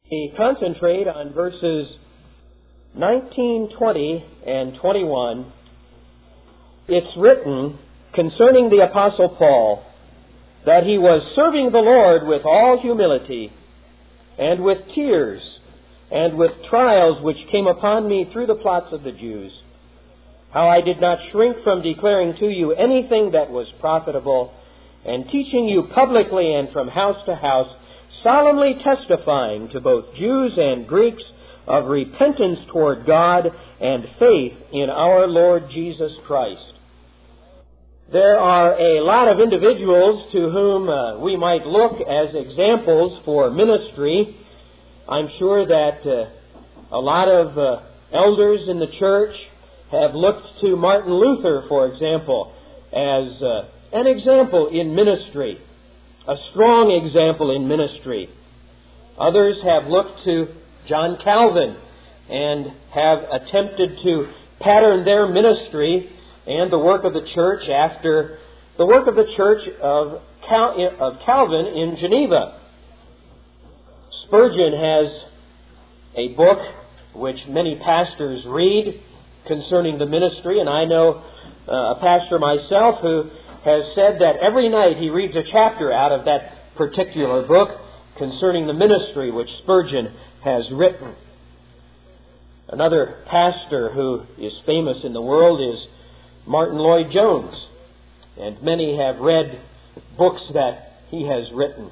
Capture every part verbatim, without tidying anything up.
We concentrate on verses nineteen, twenty, and twenty-one. It's written concerning the Apostle Paul that he was serving the Lord with all humility and with tears and with trials which came upon me through the plots of the Jews. How I did not shrink from declaring to you anything that was profitable, and teaching you publicly and from house to house, solemnly testifying to both Jews and Greeks of repentance toward God and faith in our Lord Jesus Christ. There are a lot of individuals to whom uh, we might look as examples for ministry. I'm sure that uh, a lot of uh, elders in the church have looked to Martin Luther, for example, as uh, an example in ministry, a strong example in ministry. Others have looked to John Calvin and have attempted to pattern their ministry and the work of the church after the work of the church of, Cal- of Calvin in Geneva. Spurgeon has a book which many pastors read concerning the ministry, and I know uh, a pastor myself who has said that every night he reads a chapter out of that particular book concerning the ministry which Spurgeon has written. Another pastor who is famous in the world is Martin Lloyd-Jones, and many have read books that he has written.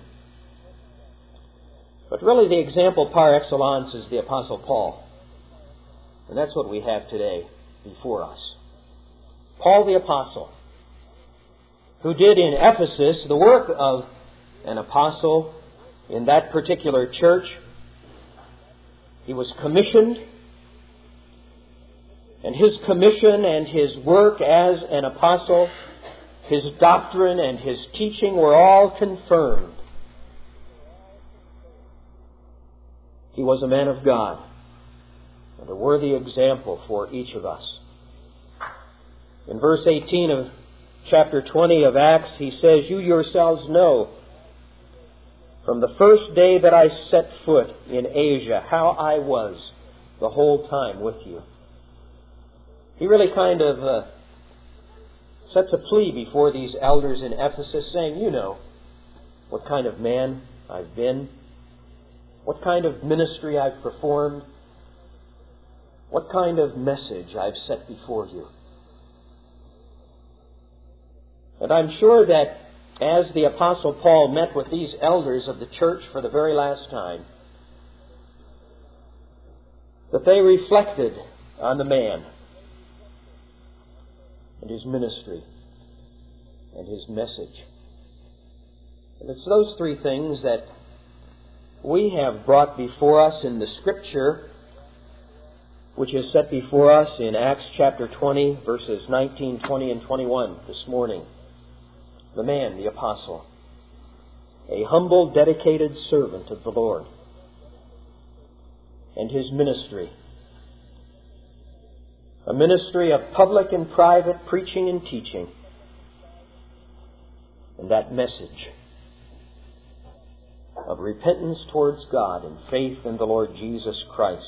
But really the example par excellence is the Apostle Paul. And that's what we have today before us. Paul the Apostle, who did in Ephesus the work of an apostle in that particular church. He was commissioned, and his commission and his work as an apostle, his doctrine and his teaching were all confirmed. He was a man of God and a worthy example for each of us. In verse eighteen of chapter twenty of Acts, he says, "You yourselves know from the first day that I set foot in Asia how I was the whole time with you." He really kind of uh, sets a plea before these elders in Ephesus, saying, you know what kind of man I've been, what kind of ministry I've performed, what kind of message I've set before you. And I'm sure that as the Apostle Paul met with these elders of the church for the very last time, that they reflected on the man and his ministry and his message. And it's those three things that we have brought before us in the Scripture, which is set before us in Acts chapter twenty, verses nineteen, twenty, and twenty-one this morning. The man, the apostle, a humble, dedicated servant of the Lord, and his ministry. A ministry of public and private preaching and teaching. And that message of repentance towards God and faith in the Lord Jesus Christ.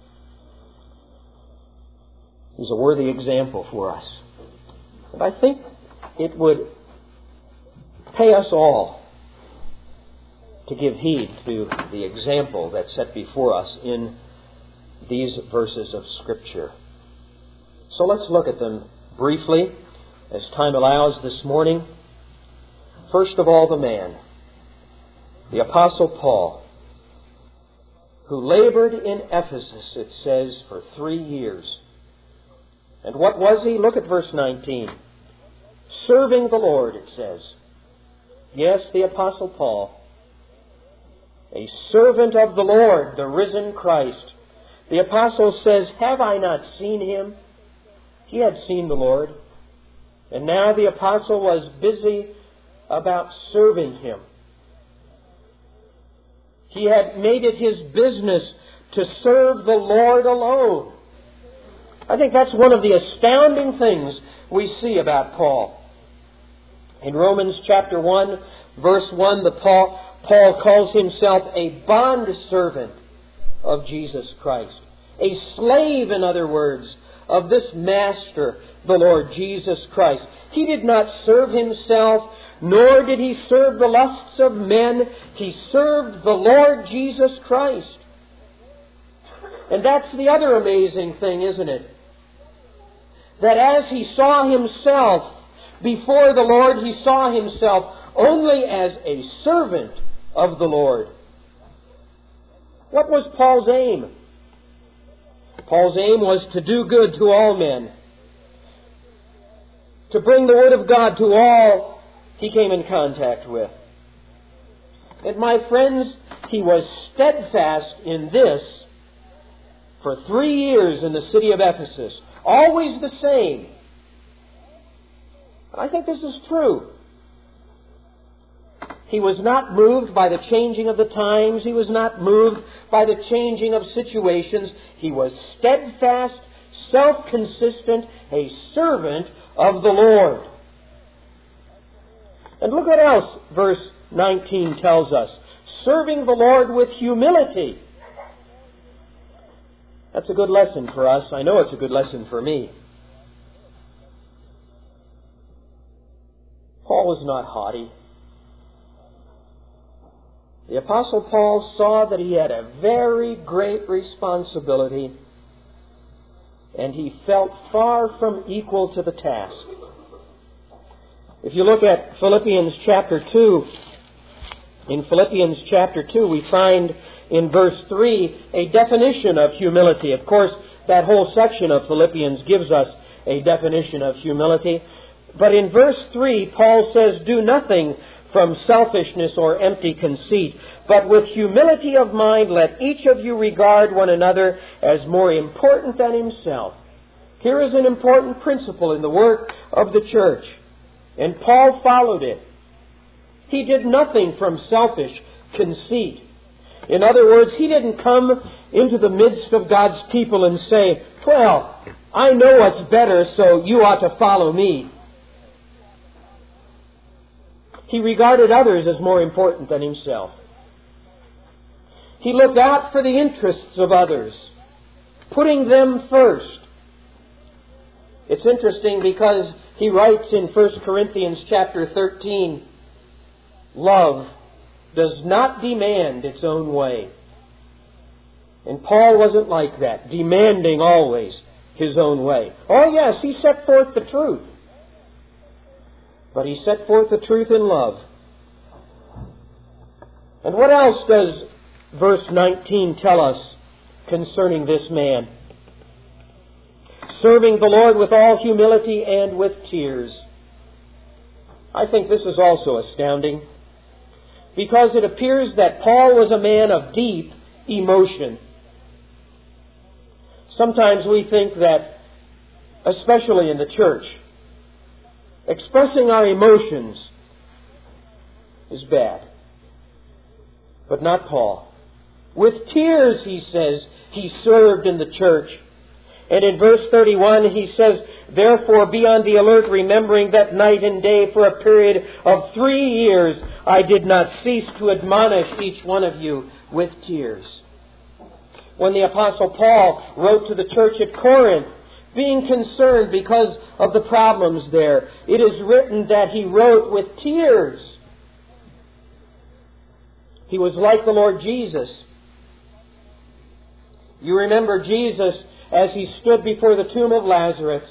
He's a worthy example for us. And I think it would pay us all to give heed to the example that's set before us in these verses of Scripture. So let's look at them briefly as time allows this morning. First of all, the man, the Apostle Paul, who labored in Ephesus, it says, for three years. And what was he? Look at verse nineteen. Serving the Lord, it says. Yes, the Apostle Paul, a servant of the Lord, the risen Christ. The Apostle says, have I not seen him? He had seen the Lord. And now the Apostle was busy about serving him. He had made it his business to serve the Lord alone. I think that's one of the astounding things we see about Paul. In Romans chapter one, verse one, the Paul, Paul calls himself a bond servant of Jesus Christ. A slave, in other words, of this Master, the Lord Jesus Christ. He did not serve himself, nor did he serve the lusts of men. He served the Lord Jesus Christ. And that's the other amazing thing, isn't it? That as he saw himself before the Lord, he saw himself only as a servant of the Lord. What was Paul's aim? Paul's aim was to do good to all men, to bring the Word of God to all he came in contact with. And my friends, he was steadfast in this for three years in the city of Ephesus. Always the same. I think this is true. He was not moved by the changing of the times. He was not moved by the changing of situations. He was steadfast, self-consistent, a servant of the Lord. And look what else verse nineteen tells us. Serving the Lord with humility. That's a good lesson for us. I know it's a good lesson for me. Paul was not haughty. The Apostle Paul saw that he had a very great responsibility, and he felt far from equal to the task. If you look at Philippians chapter two, in Philippians chapter two, we find in verse three a definition of humility. Of course, that whole section of Philippians gives us a definition of humility. But in verse three, Paul says, "Do nothing from selfishness or empty conceit, but with humility of mind let each of you regard one another as more important than himself." Here is an important principle in the work of the church, and Paul followed it. He did nothing from selfish conceit. In other words, he didn't come into the midst of God's people and say, "Well, I know what's better, so you ought to follow me." He regarded others as more important than himself. He looked out for the interests of others, putting them first. It's interesting because he writes in First Corinthians chapter thirteen, "Love does not demand its own way." And Paul wasn't like that, demanding always his own way. Oh yes, he set forth the truth. But he set forth the truth in love. And what else does verse nineteen tell us concerning this man? Serving the Lord with all humility and with tears. I think this is also astounding, because it appears that Paul was a man of deep emotion. Sometimes we think that, especially in the church, expressing our emotions is bad. But not Paul. With tears, he says, he served in the church. And in verse thirty-one, he says, "Therefore be on the alert, remembering that night and day for a period of three years I did not cease to admonish each one of you with tears." When the Apostle Paul wrote to the church at Corinth, being concerned because of the problems there, it is written that he wrote with tears. He was like the Lord Jesus. You remember Jesus as he stood before the tomb of Lazarus.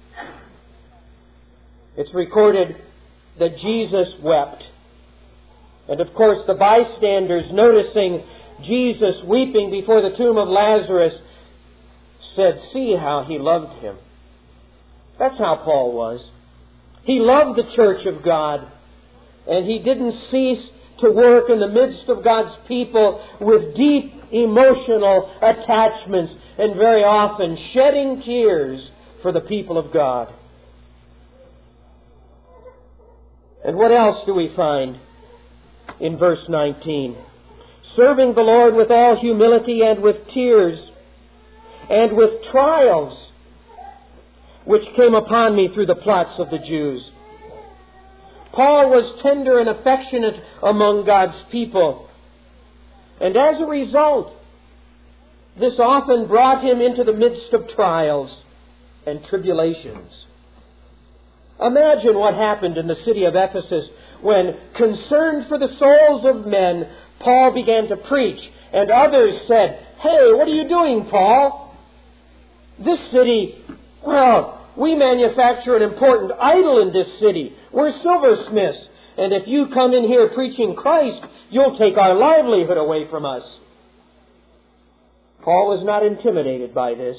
It's recorded that Jesus wept. And of course the bystanders, noticing Jesus weeping before the tomb of Lazarus, said, "See how he loved him." That's how Paul was. He loved the church of God, and he didn't cease to work in the midst of God's people with deep emotional attachments, and very often shedding tears for the people of God. And what else do we find in verse nineteen? Serving the Lord with all humility and with tears, and with trials which came upon me through the plots of the Jews. Paul was tender and affectionate among God's people. And as a result, this often brought him into the midst of trials and tribulations. Imagine what happened in the city of Ephesus when, concerned for the souls of men, Paul began to preach, and others said, "Hey, what are you doing, Paul? This city, well, we manufacture an important idol in this city. We're silversmiths, and if you come in here preaching Christ, you'll take our livelihood away from us." Paul was not intimidated by this,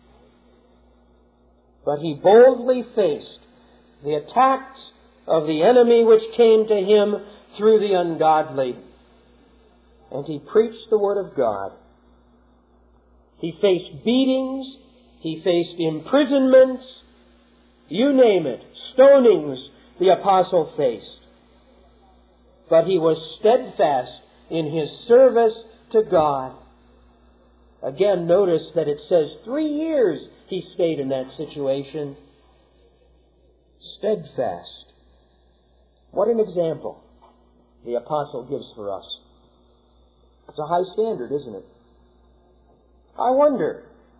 but he boldly faced the attacks of the enemy which came to him through the ungodly. And he preached the Word of God. He faced beatings. He faced imprisonments. You name it. Stonings the apostle faced. But he was steadfast in his service to God. Again, notice that it says three years he stayed in that situation. Steadfast. What an example the apostle gives for us. It's a high standard, isn't it? I wonder,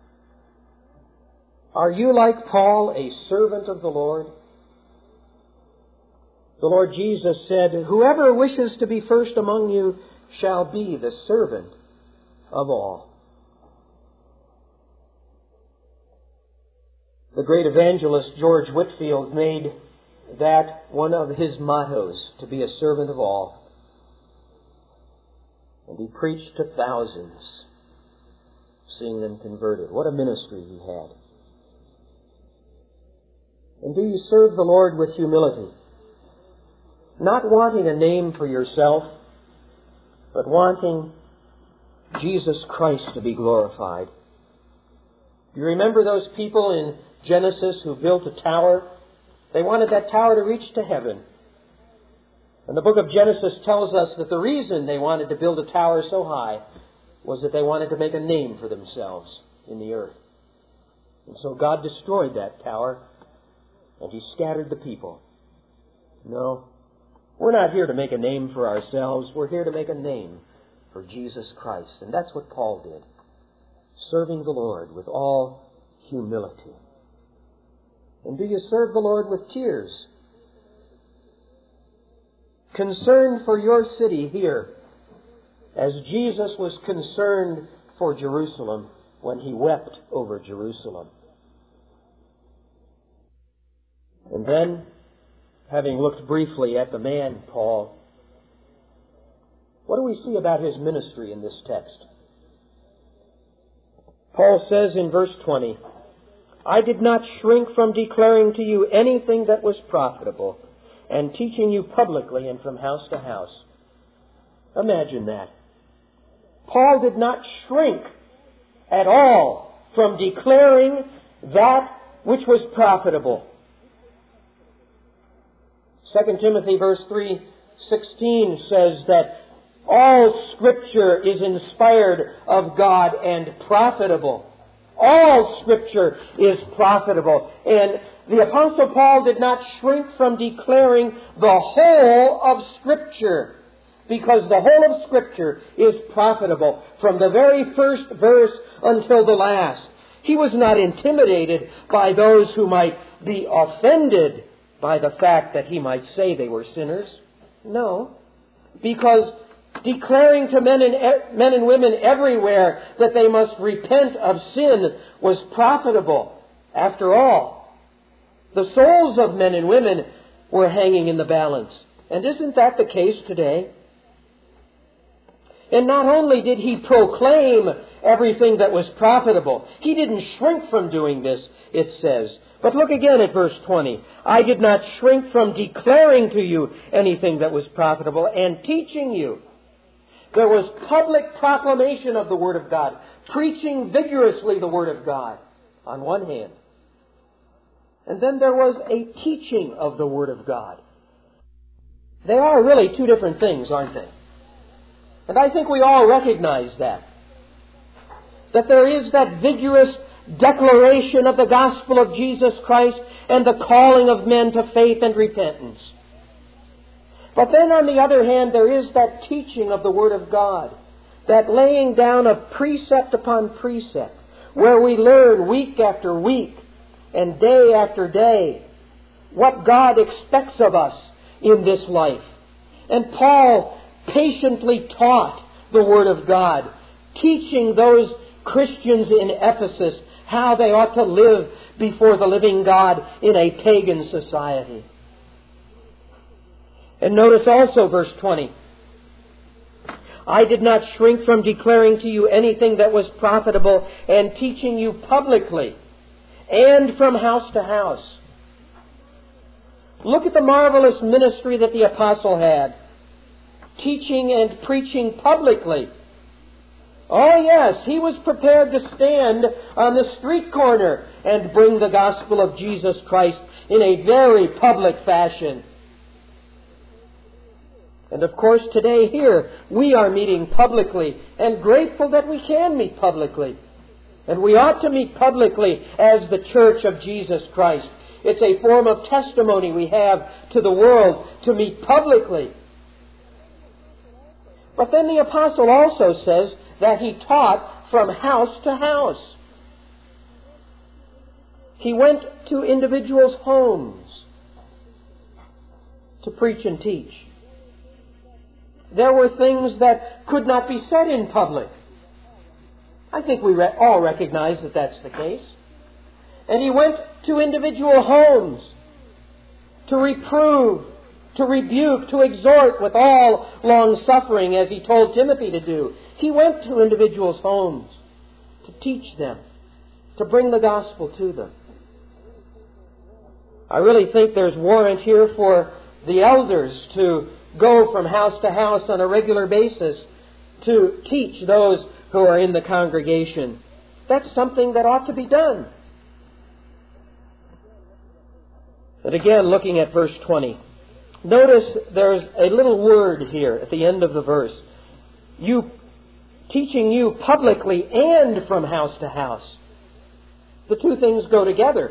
are you like Paul, a servant of the Lord? The Lord Jesus said, "Whoever wishes to be first among you shall be the servant of all." The great evangelist George Whitefield made that one of his mottos, to be a servant of all. And he preached to thousands, seeing them converted. What a ministry he had. And do you serve the Lord with humility? Not wanting a name for yourself, but wanting Jesus Christ to be glorified. Do you remember those people in Genesis who built a tower? They wanted that tower to reach to heaven. And the book of Genesis tells us that the reason they wanted to build a tower so high was that they wanted to make a name for themselves in the earth. And so God destroyed that tower, and He scattered the people. No, we're not here to make a name for ourselves. We're here to make a name for Jesus Christ. And that's what Paul did, serving the Lord with all humility. And do you serve the Lord with tears? Concerned for your city here, as Jesus was concerned for Jerusalem when He wept over Jerusalem. And then, having looked briefly at the man, Paul, what do we see about his ministry in this text? Paul says in verse twenty, "I did not shrink from declaring to you anything that was profitable, and teaching you publicly and from house to house." Imagine that. Paul did not shrink at all from declaring that which was profitable. Second Timothy verse three sixteen says that all Scripture is inspired of God and profitable. All Scripture is profitable. And the Apostle Paul did not shrink from declaring the whole of Scripture, because the whole of Scripture is profitable from the very first verse until the last. He was not intimidated by those who might be offended by the fact that he might say they were sinners. No, because declaring to men and, men and women everywhere that they must repent of sin was profitable. After all, the souls of men and women were hanging in the balance. And isn't that the case today? And not only did he proclaim everything that was profitable, he didn't shrink from doing this, it says. But look again at verse twenty. "I did not shrink from declaring to you anything that was profitable and teaching you." There was public proclamation of the Word of God, preaching vigorously the Word of God on one hand. And then there was a teaching of the Word of God. They are really two different things, aren't they? And I think we all recognize that. That there is that vigorous declaration of the gospel of Jesus Christ and the calling of men to faith and repentance. But then on the other hand, there is that teaching of the Word of God. that laying down of precept upon precept, where we learn week after week and day after day what God expects of us in this life. And Paul patiently taught the Word of God, teaching those Christians in Ephesus how they ought to live before the living God in a pagan society. And notice also verse twenty. I did not shrink from declaring to you anything that was profitable and teaching you publicly and from house to house. Look at the marvelous ministry that the apostle had. Teaching and preaching publicly. Oh yes, he was prepared to stand on the street corner and bring the gospel of Jesus Christ in a very public fashion. And of course today here we are meeting publicly and grateful that we can meet publicly. And we ought to meet publicly as the church of Jesus Christ. It's a form of testimony we have to the world to meet publicly. But then the apostle also says that he taught from house to house. He went to individuals' homes to preach and teach. There were things that could not be said in public. I think we re- all recognize that that's the case. And he went to individual homes to reprove, to rebuke, to exhort with all long-suffering, as he told Timothy to do. He went to individuals' homes to teach them, to bring the gospel to them. I really think there's warrant here for the elders to go from house to house on a regular basis to teach those who are in the congregation. That's something that ought to be done. But again, looking at verse twenty, notice there's a little word here at the end of the verse. You, teaching you publicly and from house to house. The two things go together.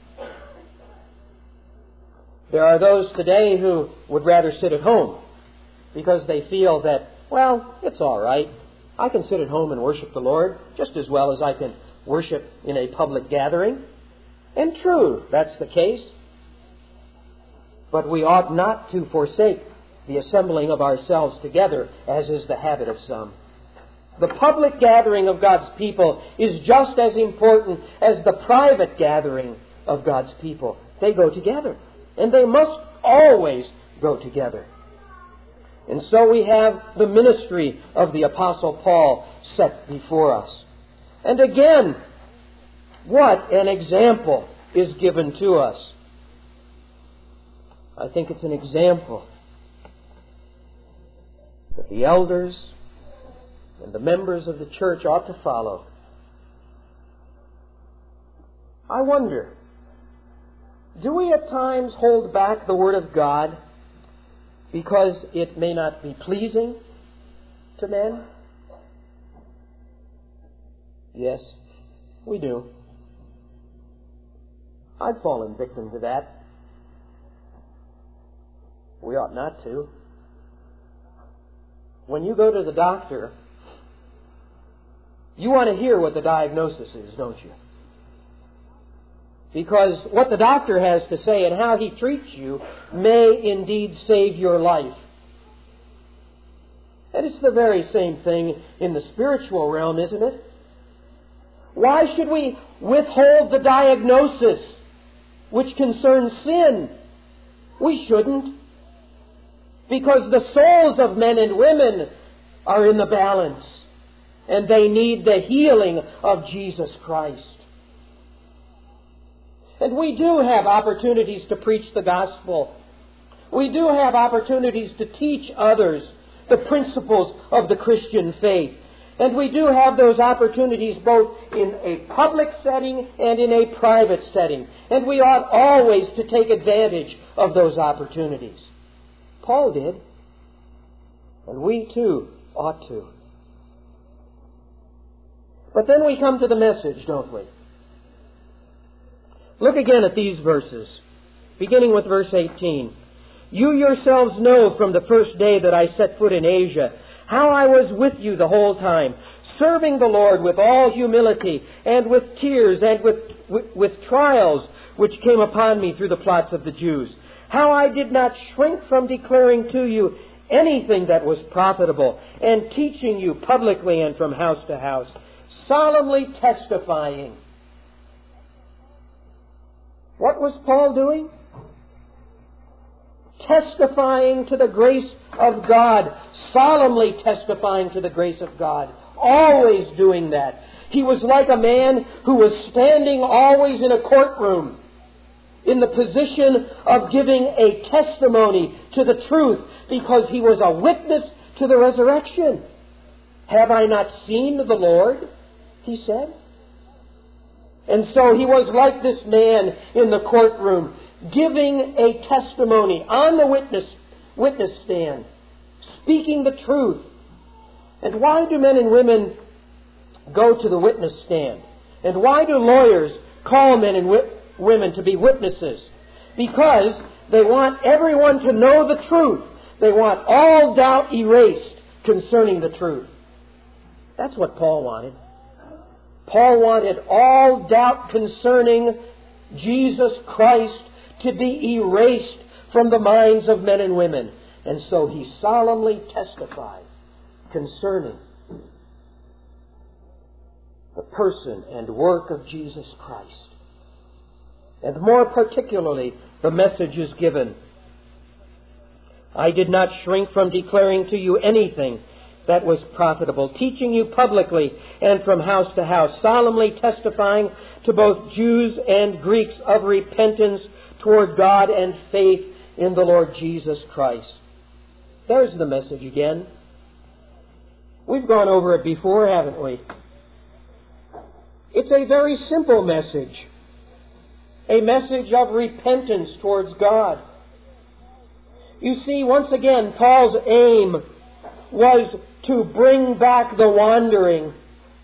There are those today who would rather sit at home because they feel that, well, it's all right. I can sit at home and worship the Lord just as well as I can worship in a public gathering. And true, that's the case. But we ought not to forsake the assembling of ourselves together, as is the habit of some. The public gathering of God's people is just as important as the private gathering of God's people. They go together. And they must always go together. And so we have the ministry of the Apostle Paul set before us. And again, what an example is given to us. I think it's an example that the elders and the members of the church ought to follow. I wonder, do we at times hold back the Word of God because it may not be pleasing to men? Yes, we do. I've fallen victim to that. We ought not to. When you go to the doctor, you want to hear what the diagnosis is, don't you? Because what the doctor has to say and how he treats you may indeed save your life. And it's the very same thing in the spiritual realm, isn't it? Why should we withhold the diagnosis which concerns sin? We shouldn't. Because the souls of men and women are in the balance. And they need the healing of Jesus Christ. And we do have opportunities to preach the gospel. We do have opportunities to teach others the principles of the Christian faith. And we do have those opportunities both in a public setting and in a private setting. And we ought always to take advantage of those opportunities. Paul did. And we too ought to. But then we come to the message, don't we? Look again at these verses, beginning with verse eighteen. You yourselves know from the first day that I set foot in Asia how I was with you the whole time, serving the Lord with all humility and with tears and with, with, with trials which came upon me through the plots of the Jews. How I did not shrink from declaring to you anything that was profitable, and teaching you publicly and from house to house, solemnly testifying. What was Paul doing? Testifying to the grace of God, solemnly testifying to the grace of God, always doing that. He was like a man who was standing always in a courtroom, in the position of giving a testimony to the truth, because he was a witness to the resurrection. Have I not seen the Lord? He said. And so he was like this man in the courtroom, giving a testimony on the witness, witness stand, speaking the truth. And why do men and women go to the witness stand? And why do lawyers call men and wi- women to be witnesses? Because they want everyone to know the truth. They want all doubt erased concerning the truth. That's what Paul wanted. Paul wanted all doubt concerning Jesus Christ to be erased from the minds of men and women. And so he solemnly testified concerning the person and work of Jesus Christ. And more particularly, the message is given. I did not shrink from declaring to you anything that was profitable, teaching you publicly and from house to house, solemnly testifying to both Jews and Greeks of repentance toward God and faith in the Lord Jesus Christ. There's the message again. We've gone over it before, haven't we? It's a very simple message. A message of repentance towards God. You see, once again, Paul's aim was to bring back the wandering,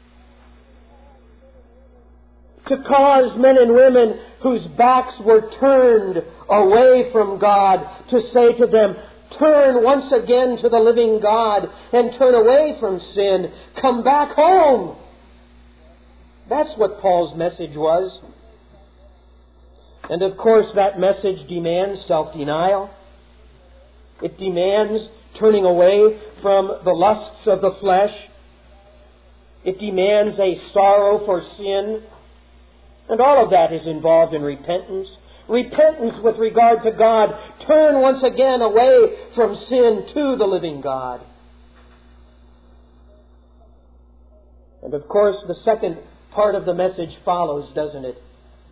to cause men and women whose backs were turned away from God to say to them, turn once again to the living God and turn away from sin. Come back home. That's what Paul's message was. And of course that message demands self-denial. It demands turning away from the lusts of the flesh. It demands a sorrow for sin. And all of that is involved in repentance. Repentance with regard to God. Turn once again away from sin to the living God. And of course the second part of the message follows, doesn't it?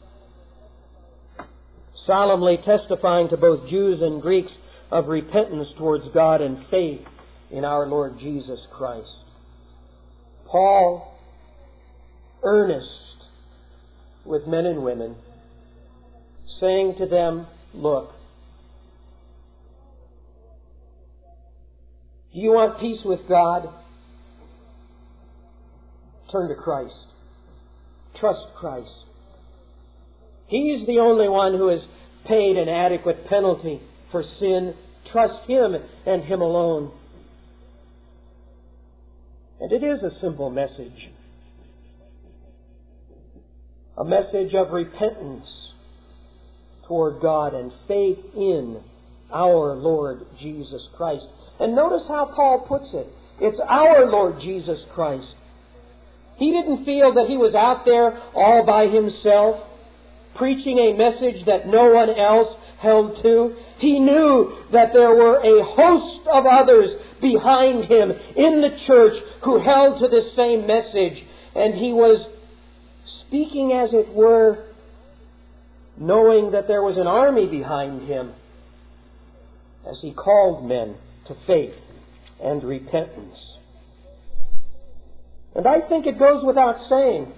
Solemnly testifying to both Jews and Greeks of repentance towards God and faith in our Lord Jesus Christ. Paul, earnest with men and women, saying to them, look, do you want peace with God? Turn to Christ. Trust Christ. He's the only one who has paid an adequate penalty for sin. Trust Him and Him alone. And it is a simple message. A message of repentance toward God and faith in our Lord Jesus Christ. And notice how Paul puts it. It's our Lord Jesus Christ. He didn't feel that he was out there all by himself, preaching a message that no one else held to. He knew that there were a host of others behind him in the church who held to this same message. And he was speaking, as it were, knowing that there was an army behind him as he called men to faith and repentance. And I think it goes without saying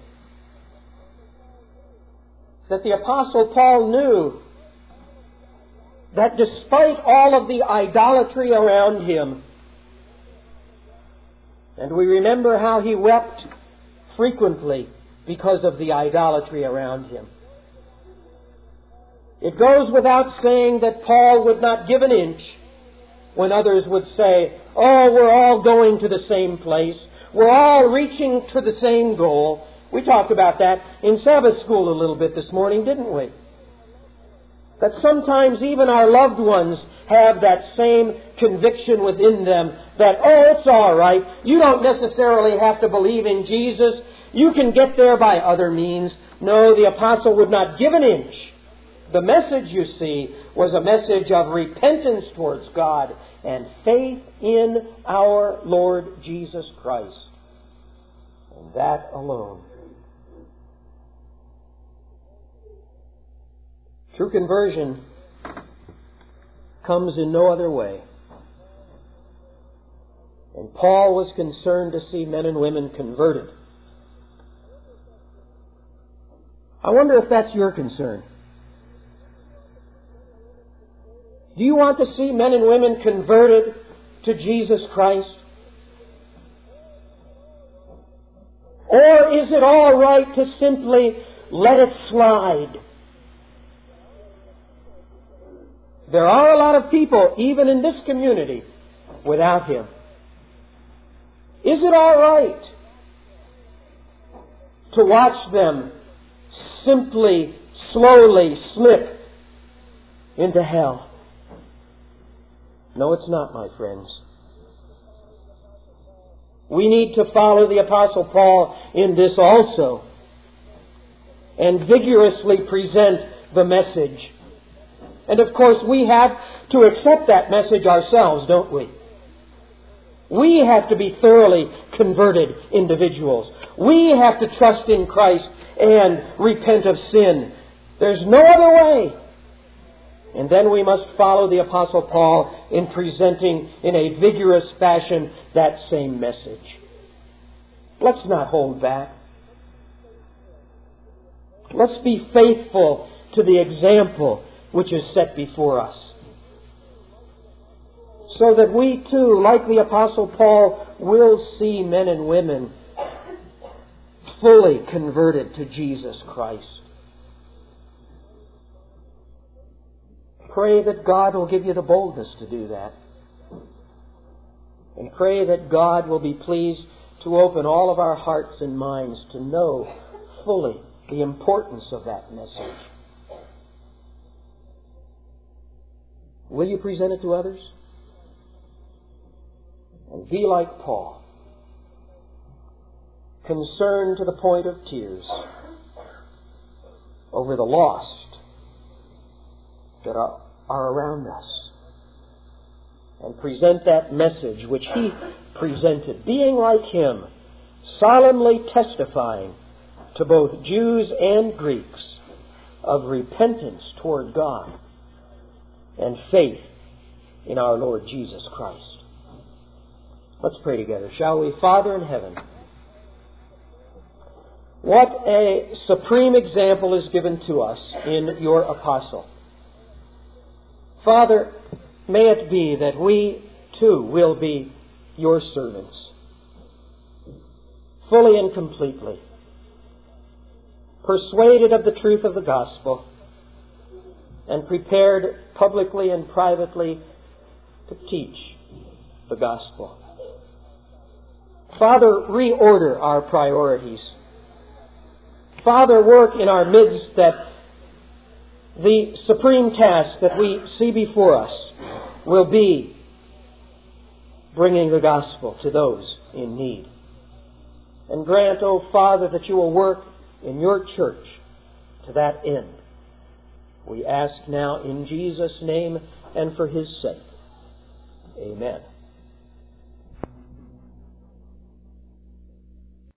that the Apostle Paul knew that despite all of the idolatry around him, and we remember how he wept frequently because of the idolatry around him, it goes without saying that Paul would not give an inch, when others would say, oh, we're all going to the same place. We're all reaching to the same goal. We talked about that in Sabbath school a little bit this morning, didn't we? That sometimes even our loved ones have that same conviction within them that, oh, it's all right. You don't necessarily have to believe in Jesus. You can get there by other means. No, the apostle would not give an inch. The message, you see, was a message of repentance towards God and faith in our Lord Jesus Christ. And that alone. True conversion comes in no other way. And Paul was concerned to see men and women converted. I wonder if that's your concern. Do you want to see men and women converted to Jesus Christ? Or is it all right to simply let it slide? There are a lot of people, even in this community, without Him. Is it all right to watch them simply, slowly slip into hell? No, it's not, my friends. We need to follow the Apostle Paul in this also and vigorously present the message. And of course, we have to accept that message ourselves, don't we? We have to be thoroughly converted individuals. We have to trust in Christ and repent of sin. There's no other way. And then we must follow the Apostle Paul in presenting in a vigorous fashion that same message. Let's not hold back. Let's be faithful to the example which is set before us, so that we too, like the Apostle Paul, will see men and women fully converted to Jesus Christ. Pray that God will give you the boldness to do that. And pray that God will be pleased to open all of our hearts and minds to know fully the importance of that message. Will you present it to others? And be like Paul, concerned to the point of tears over the lost that are, are around us. And present that message which he presented, being like him, solemnly testifying to both Jews and Greeks of repentance toward God and faith in our Lord Jesus Christ. Let's pray together, shall we? Father in heaven, what a supreme example is given to us in your apostle. Father, may it be that we too will be your servants, fully and completely, persuaded of the truth of the gospel, and prepared publicly and privately to teach the gospel. Father, reorder our priorities. Father, work in our midst that the supreme task that we see before us will be bringing the gospel to those in need. And grant, O Father, that you will work in your church to that end. We ask now in Jesus' name and for his sake. Amen.